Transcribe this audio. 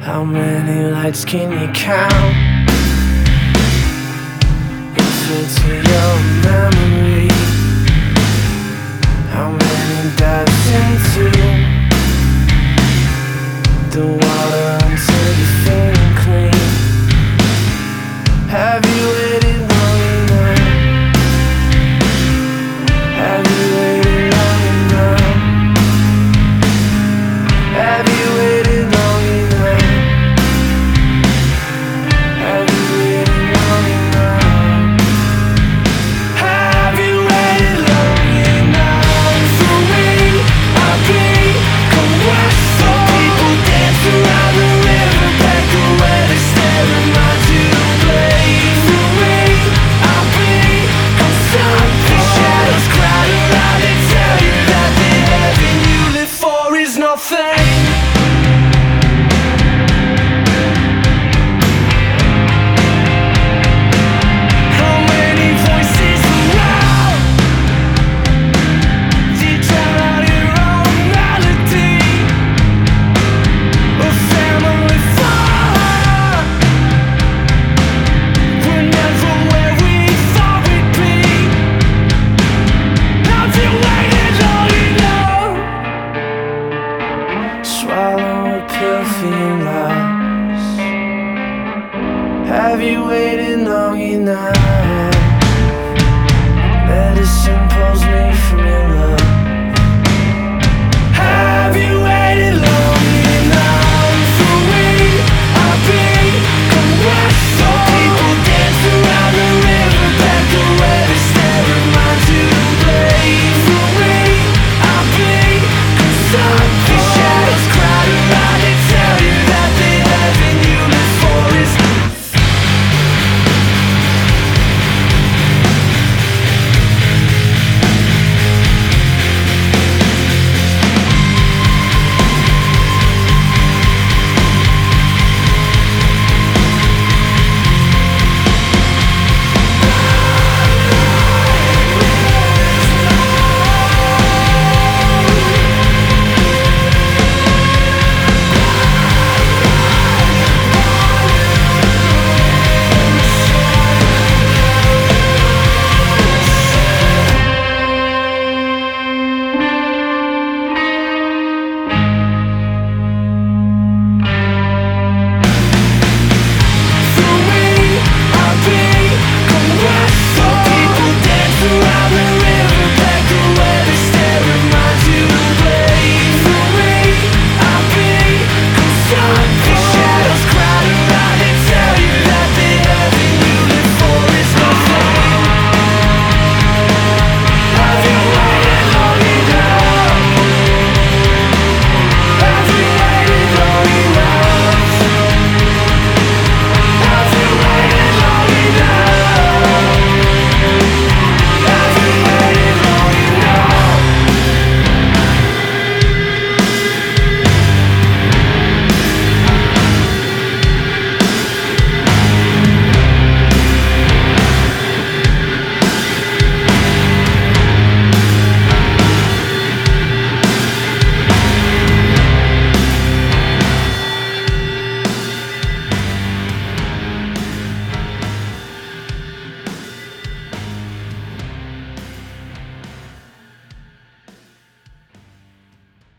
How many lights can you count? If it's your memory, how many dives into the water until you're feeling clean? Have you waited long enough? Have you waited long enough? Have you waited long enough? Have you waited long enough? Have you waited long enough for me? I'll be west. Some people dance around the river, back away to stare at my play. For me, I'll be something. Shadows crowd around and tell you that the heaven you live for is nothing. Swallow a pill for your loss. Have you waited long enough? Medicine